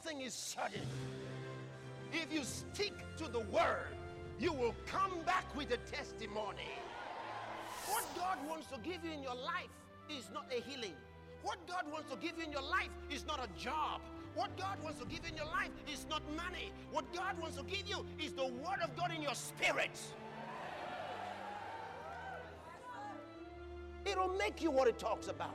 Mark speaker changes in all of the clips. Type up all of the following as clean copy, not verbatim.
Speaker 1: Nothing is sudden. If you stick to the word, you will come back with a testimony. What God wants to give you in your life is not a healing. What God wants to give you in your life is not a job. What God wants to give you in your life is not money. What God wants to give you is the word of God in your spirit. It'll make you what it talks about.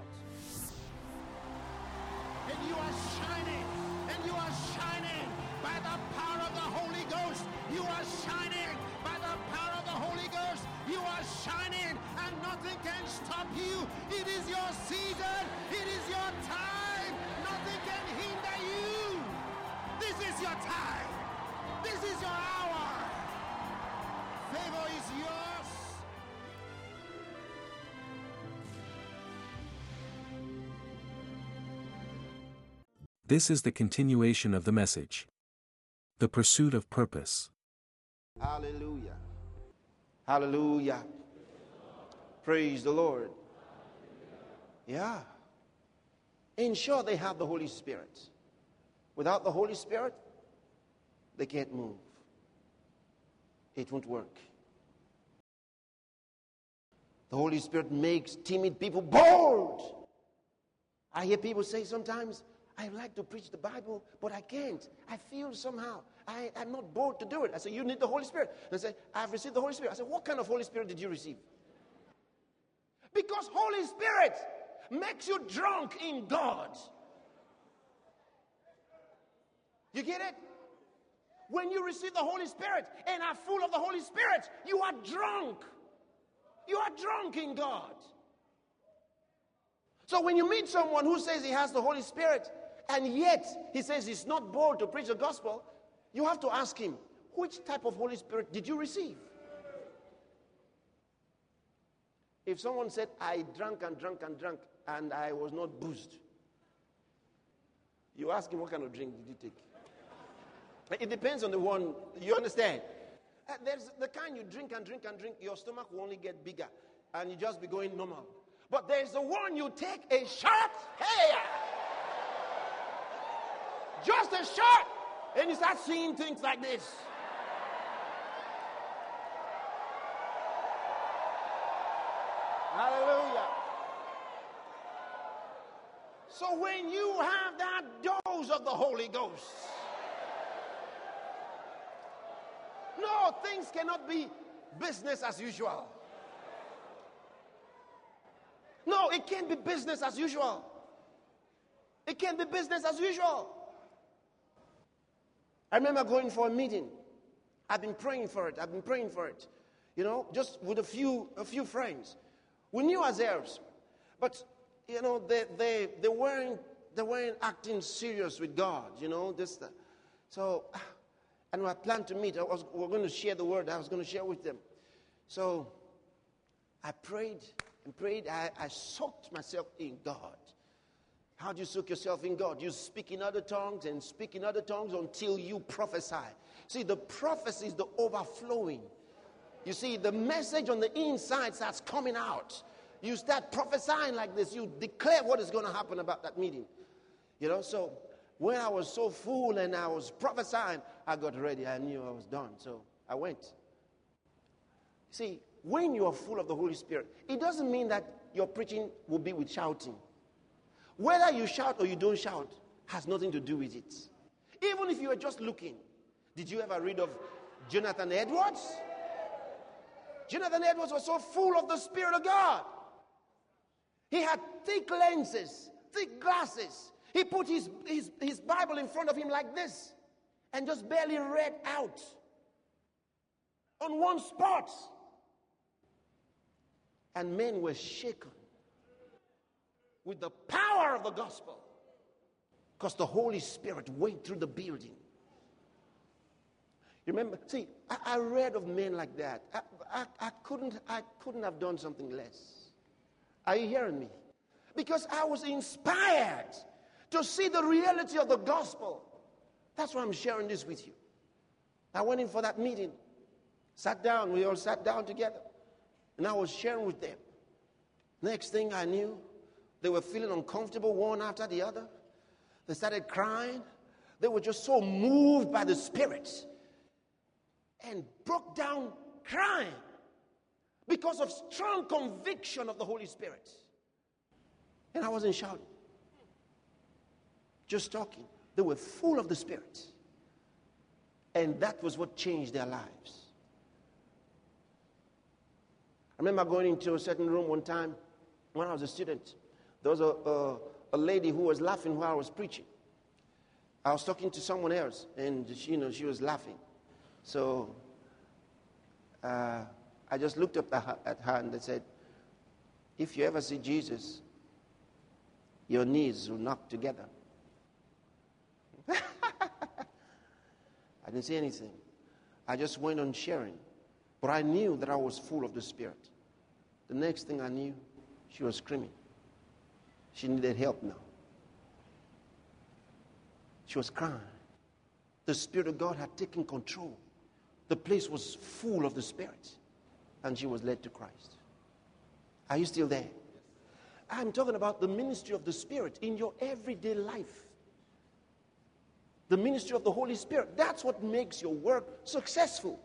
Speaker 1: And you are shining. And you are shining by the power of the Holy Ghost. You are shining by the power of the Holy Ghost. You are shining and nothing can stop you. It is your season. It is your time. Nothing can hinder you. This is your time. This is your hour. Favor is yours.
Speaker 2: This is the continuation of the message. The pursuit of purpose.
Speaker 1: Hallelujah. Hallelujah. Praise the Lord. Yeah. In short, they have the Holy Spirit. Without the Holy Spirit, they can't move. It won't work. The Holy Spirit makes timid people bold. I hear people say sometimes, I like to preach the Bible, but I can't. I feel somehow I'm not bold to do it. I say, you need the Holy Spirit. They say, I've received the Holy Spirit. I say, what kind of Holy Spirit did you receive? Because Holy Spirit makes you drunk in God. You get it? When you receive the Holy Spirit and are full of the Holy Spirit, you are drunk. You are drunk in God. So when you meet someone who says he has the Holy Spirit, and yet he says he's not bold to preach the gospel, you have to ask him, which type of Holy Spirit did you receive? If someone said, I drank and I was not boozed, you ask him, what kind of drink did you take? It depends on the one, you understand? There's the kind you drink, your stomach will only get bigger, and you just be going normal. But there's the one you take a shot, hey! Just a shot, and you start seeing things like this. Hallelujah. So when you have that dose of the Holy Ghost, no, things cannot be business as usual. No, it can't be business as usual. It can't be business as usual. I remember going for a meeting. I've been praying for it. You know, just with a few friends. We knew ourselves. But, you know, they weren't acting serious with God, you know. So, and I planned to meet. We're going to share the word I was going to share with them. So, I prayed and prayed. I soaked myself in God. How do you soak yourself in God? You speak in other tongues and speak in other tongues until you prophesy. See, the prophecy is the overflowing. You see, the message on the inside starts coming out. You start prophesying like this. You declare what is going to happen about that meeting. You know, so when I was so full and I was prophesying, I got ready. I knew I was done. So I went. See, when you are full of the Holy Spirit, it doesn't mean that your preaching will be with shouting. Whether you shout or you don't shout has nothing to do with it. Even if you are just looking. Did you ever read of Jonathan Edwards? Jonathan Edwards was so full of the Spirit of God. He had thick lenses, thick glasses. He put his Bible in front of him like this and just barely read out on one spot. And men were shaken with the power of the gospel because the Holy Spirit went through the building. You remember, see, I read of men like that. I couldn't have done something less. Are you hearing me? Because I was inspired to see the reality of the gospel. That's why I'm sharing this with you. I went in for that meeting, sat down, we all sat down together, and I was sharing with them. Next thing I knew, they were feeling uncomfortable one after the other. They started crying. They were just so moved by the Spirit and broke down crying because of strong conviction of the Holy Spirit. And I wasn't shouting, just talking. They were full of the Spirit. And that was what changed their lives. I remember going into a certain room one time when I was a student. There was a lady who was laughing while I was preaching. I was talking to someone else, and she was laughing. So I just looked up at her and I said, if you ever see Jesus, your knees will knock together. I didn't say anything. I just went on sharing. But I knew that I was full of the Spirit. The next thing I knew, she was screaming. She needed help now. She was crying. The Spirit of God had taken control. The place was full of the Spirit. And she was led to Christ. Are you still there? I'm talking about the ministry of the Spirit in your everyday life. The ministry of the Holy Spirit. That's what makes your work successful.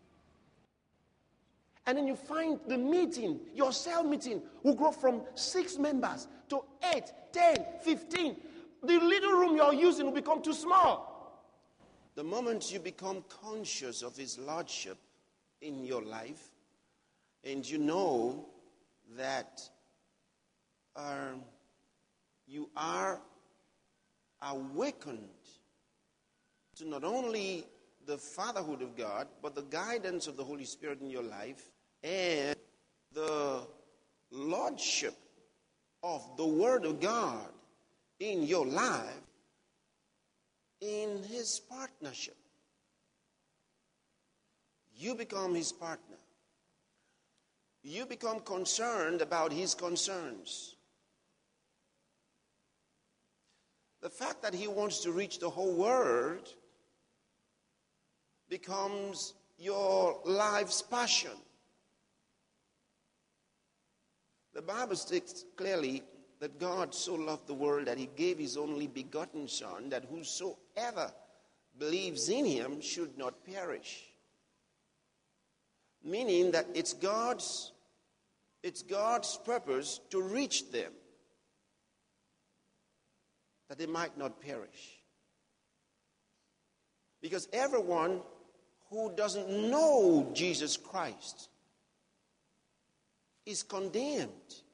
Speaker 1: And then you find the meeting, your cell meeting, will grow from 6 members to 8, 10, 15. The little room you're using will become too small. The moment you become conscious of His Lordship in your life, and you know that you are awakened to not only the fatherhood of God, but the guidance of the Holy Spirit in your life and the lordship of the Word of God in your life, in His partnership. You become His partner. You become concerned about His concerns. The fact that He wants to reach the whole world becomes your life's passion. The Bible states clearly that God so loved the world that He gave His only begotten Son, that whosoever believes in Him should not perish. Meaning that it's God's purpose to reach them, that they might not perish. Because everyone who doesn't know Jesus Christ is condemned.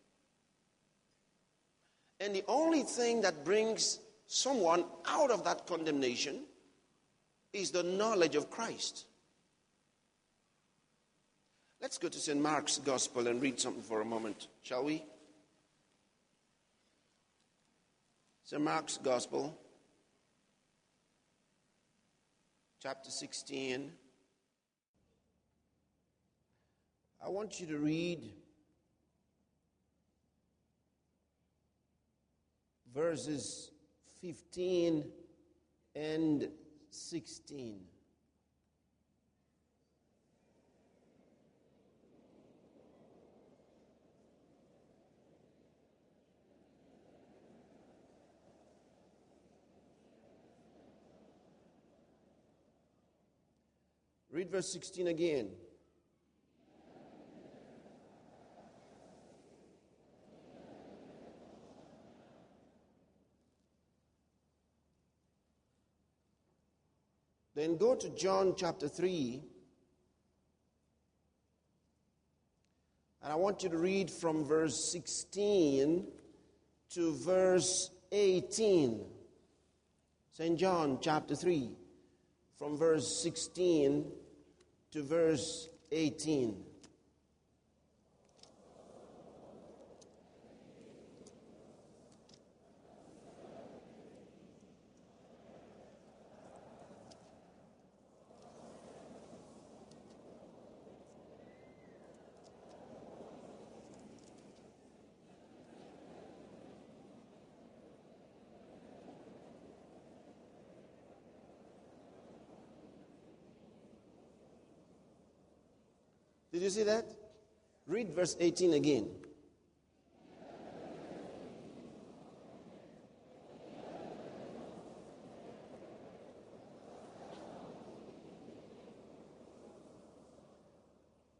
Speaker 1: And the only thing that brings someone out of that condemnation is the knowledge of Christ. Let's go to St. Mark's Gospel and read something for a moment, shall we? St. Mark's Gospel, chapter 16. I want you to read verses 15 and 16. Read verse 16 again. Then go to John chapter 3. And I want you to read from verse 16 to verse 18. St. John chapter 3, from verse 16 to verse 18. Did you see that? Read verse 18 again.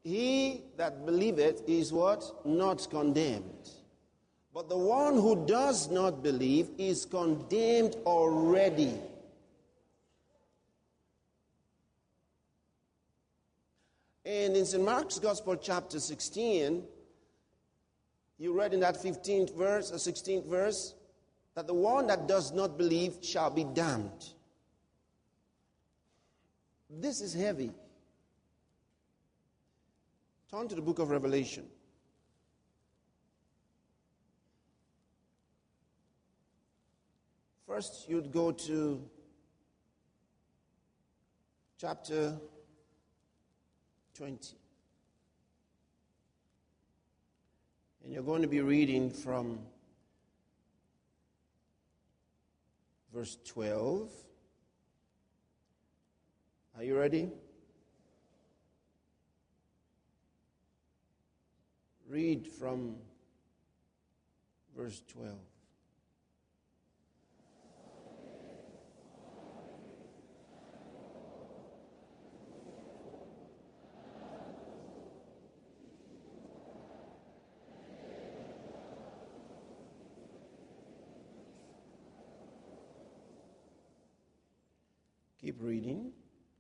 Speaker 1: He that believeth is what? Not condemned. But the one who does not believe is condemned already. And in St. Mark's Gospel, chapter 16, you read in that 15th verse, or 16th verse, that the one that does not believe shall be damned. This is heavy. Turn to the book of Revelation. First, you'd go to chapter 20. And you're going to be reading from verse 12. Are you ready? Read from verse 12. Keep reading.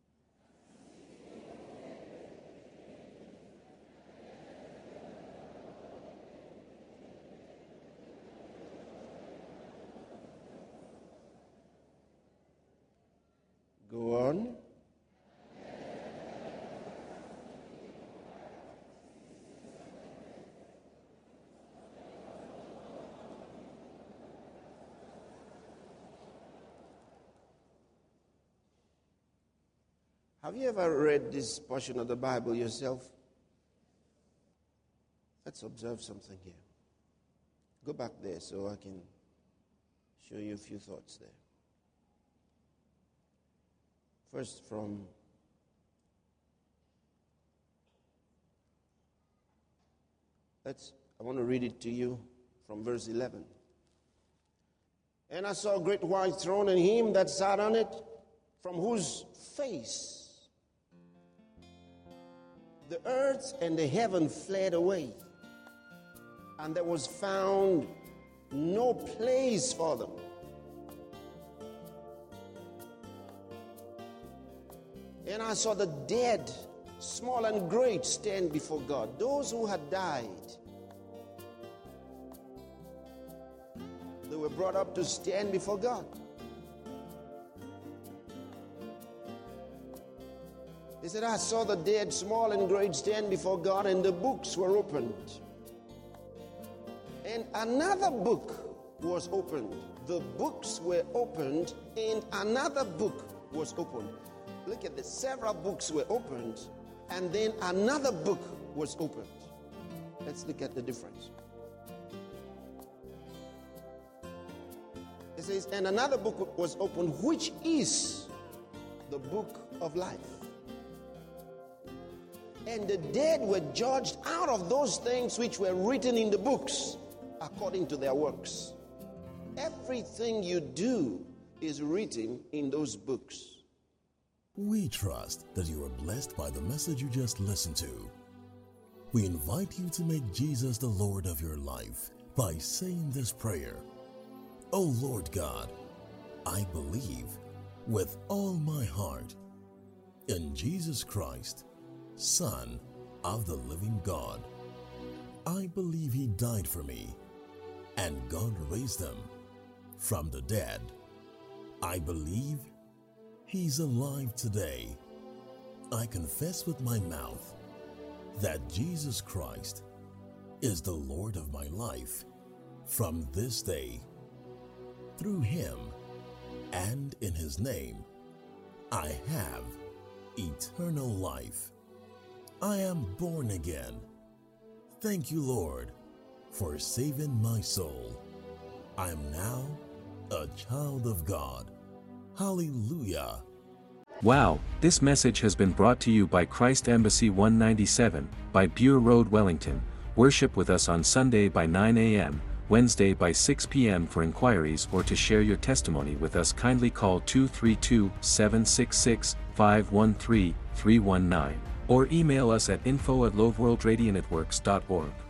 Speaker 1: Go on. Have you ever read this portion of the Bible yourself? Let's observe something here. Go back there so I can show you a few thoughts there. First I want to read it to you from verse 11. And I saw a great white throne and him that sat on it, from whose face the earth and the heaven fled away, and there was found no place for them. And I saw the dead, small and great, stand before God. Those who had died, they were brought up to stand before God. He said, I saw the dead, small and great, stand before God, and the books were opened. And another book was opened. The books were opened, and another book was opened. Look at this. Several books were opened, and then another book was opened. Let's look at the difference. It says, and another book was opened, which is the book of life. And the dead were judged out of those things which were written in the books according to their works. Everything you do is written in those books.
Speaker 3: We trust that you are blessed by the message you just listened to. We invite you to make Jesus the Lord of your life by saying this prayer. O Lord God, I believe with all my heart in Jesus Christ, Son of the living God. I believe he died for me, and God raised him from the dead. I believe he's alive today. I confess with my mouth that Jesus Christ is the Lord of my life from this day. Through him and in his name, I have eternal life. I am born again. Thank you, Lord, for saving my soul. I am now a child of God. Hallelujah.
Speaker 2: Wow, this message has been brought to you by Christ Embassy 197, by Bure Road, Wellington. Worship with us on Sunday by 9 a.m., Wednesday by 6 p.m. For inquiries or to share your testimony with us, kindly call 232-766-513-319. Or email us at info@loveworldradionetworks.org.